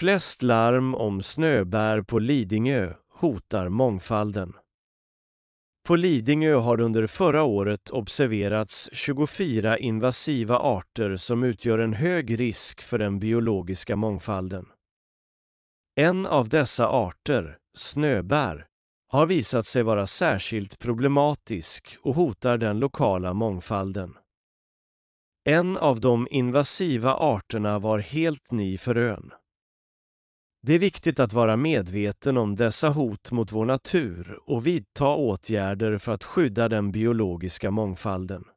Flest larm om snöbär på Lidingö hotar mångfalden. På Lidingö har under förra året observerats 24 invasiva arter som utgör en hög risk för den biologiska mångfalden. En av dessa arter, snöbär, har visat sig vara särskilt problematisk och hotar den lokala mångfalden. En av de invasiva arterna var helt ny för ön. Det är viktigt att vara medveten om dessa hot mot vår natur och vidta åtgärder för att skydda den biologiska mångfalden.